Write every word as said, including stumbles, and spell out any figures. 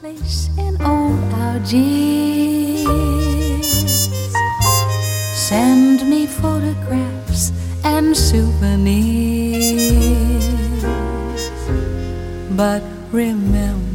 place in old Algiers. Send me photographs and souvenirs, but remember